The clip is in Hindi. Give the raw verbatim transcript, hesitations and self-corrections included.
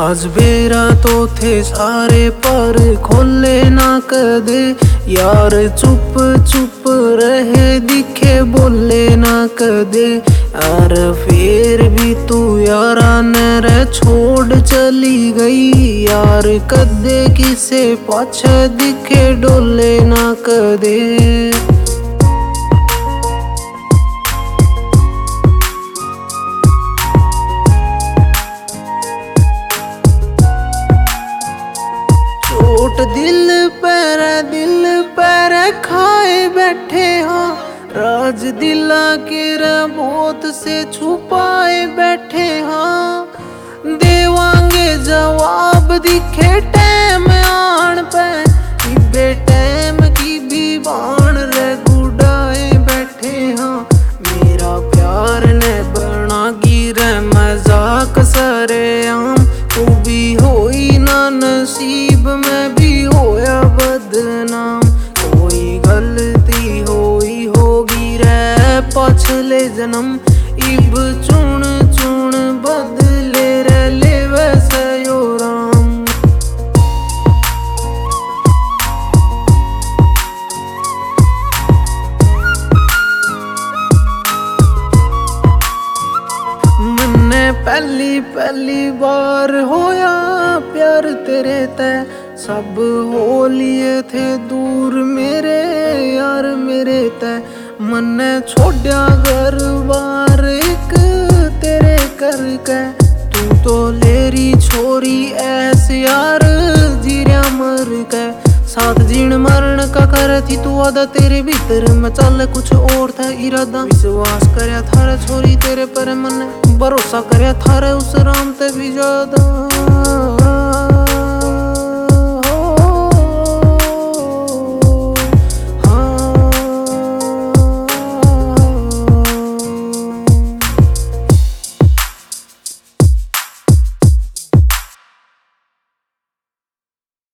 राज बेरा तो थे सारे पर खोले ना कदे, यार चुप चुप रहे दिखे बोले ना कदे। यार फिर भी तू यारा ने छोड़ चली गई, यार कदे किसे पाछे दिखे डोले ना कदे। दिल पर दिल पर खाए बैठे हाँ, राज दिला के बहुत से छुपाए बैठे हाँ। देवांगे जवाब दिखे टैम आन पे, इबे टैम की भी बाण रे गुडाए बैठे हाँ। मेरा प्यार ने बना गिरे मजाक सरे आम, तू भी होई ना नसीब में भी होया बदनाम। कोई गलती होई होगी रे पछले जन्म, इब चुन चुन बदले रे ले वैसे यो राम। मैंने पहली पहली बार होया प्यार तेरे तय, सब हो लिए थे दूर मेरे यार मेरे तय। मन्ने छोड़ा घर बार एक तेरे करके, तू तो लेरी छोरी ऐसे यार जीरिया मर के। साथ जीण मरण का कर थी तू आदा, तेरे भीतर में चल कुछ और था इरादा। विश्वास करया थारे छोरी तेरे पर मन, भरोसा करया थारे उस राम ते भी ज्यादा।